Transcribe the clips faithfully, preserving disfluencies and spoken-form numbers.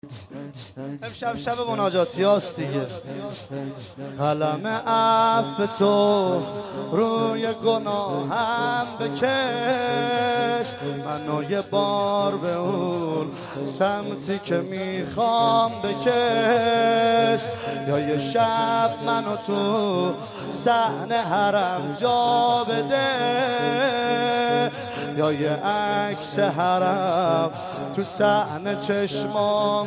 امشب شب مناجاتی هاست دیگه. قلم عفو تو روی گناهم بکش، منو یه بار به اون سمتی که میخوام بکش. یا یه شب منو تو صحن حرم جا بده، یا یه عکس حرم تو صحن چشمام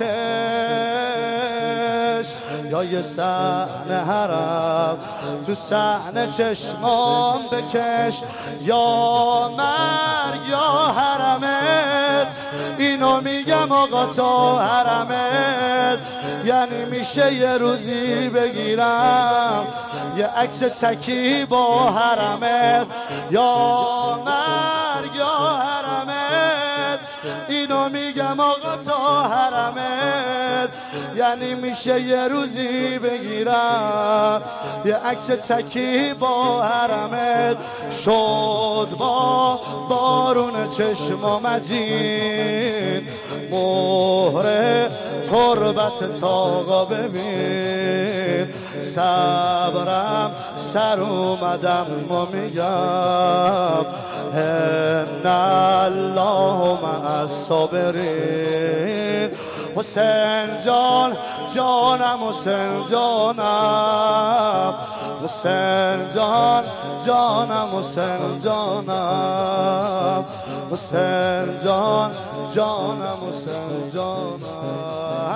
بکش، یا یه صحن حرم تو صحن چشمام بکش. یا مرگ یا حرمت، اینو میگم آقا تا حرمت. یعنی میشه یه روزی بگیرم یه عکس تکی با حرمت. یا مرگ یا حرمت، اینو میگم آقا تا حرمت. یعنی میشه یه روزی بگیرم یه عکس تکی با حرمت. شد با بارون چشم مجین مهر تربت تاقا ببین. صبرم سر اومدم و میگم ان الله مع الصابرین. حسین جان جانم، حسین جانم، حسین جان جانم، حسین جانم، حسین جان جانم، حسین جانم.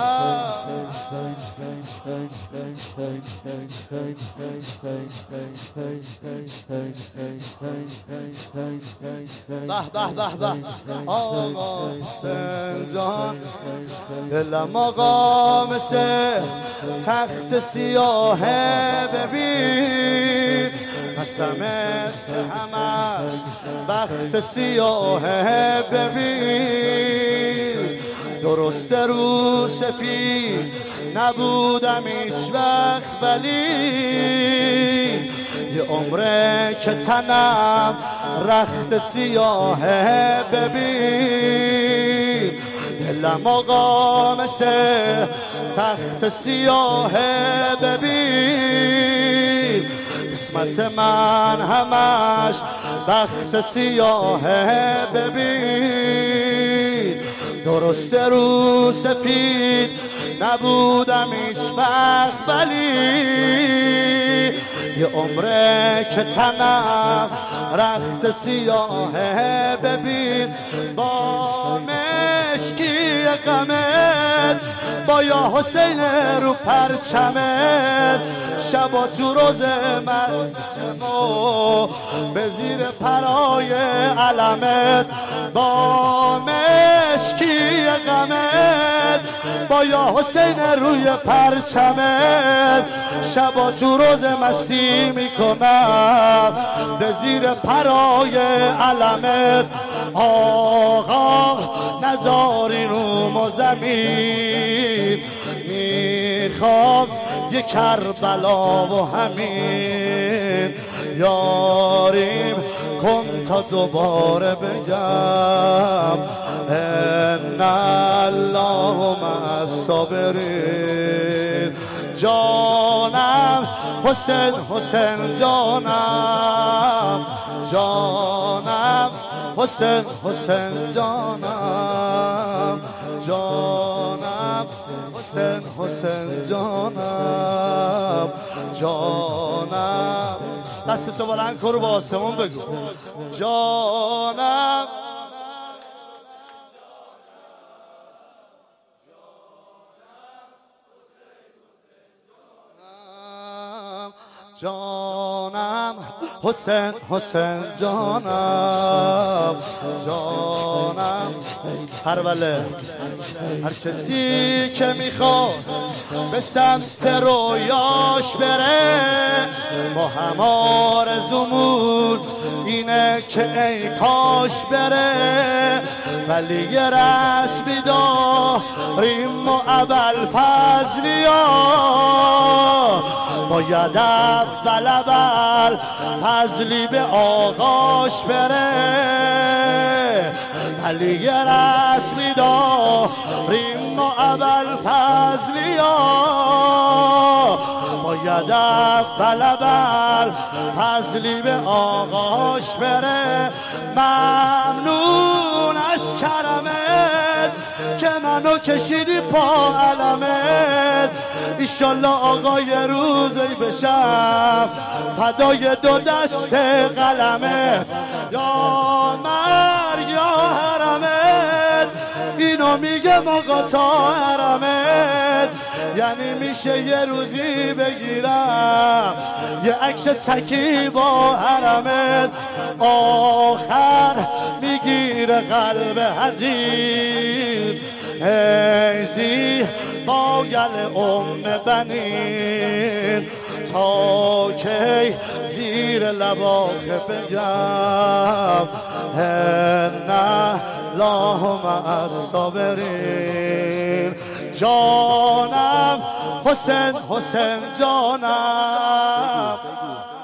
به به به به آقا حسین جان. دلم آقا مثل تخت سیاهه ببین، قسمت که همش بخت سیاهه ببین. درست رو سفید نبودم هیچ وقت، ولی یه عمره که تنم رخت سیاهه ببین. دلم آقا مثل تخت سیاهه ببین، قسمت من همش بخت سیاهه ببین. درست رو سفید نبودم هیچ وقت، ولی یه عمره که تنم رخت سیاهه ببین. با مشکی غمت، با یا حسین رو پرچمت، شبا تو روز مجمع به زیر پرای علمت. با مشکی غمت، با یا حسین روی پرچمت، شبا تو روز مستی میکنم به زیر پرای علمت. آقا نزاری رو زمین، میخوام یه کربلا و همین. یاریم کن تا دوباره بگم ان الله مع الصابرین. جانم حسین، حسین جانم، جانم حسین، حسین جانم، جانم حسین، حسین جانم، جانم. دست تو بلند کن رو با آسمون بگو جانم. جانم حسین، حسین جانم، جانم. پروله هر کسی که میخواد به سمت رویاش بره، با هم آرزومون اینه که ای کاش بره. ولی یه رسمی داریم و ابوالفضلیا، باید اول اول فضلی به آقاش بره. علی رسمی داریم ما ابوالفضلیا باید اول اول فضلی به آقاش بره ممنون از کرمت که منو کشیدی پا علمت ایشالله آقا یه روزی بشم فدای دو دست قلمت یا مرگ یا حرمت اینو میگم آقا تا حرمت یعنی میشه یه روزی بگیرم یه عکس تکی با حرمت آخر میگیره قلب حزین هیزی با گل ام بنین تا کی زیر لباخه بگم نه اللهم الصابرین جانم حسین حسین جانم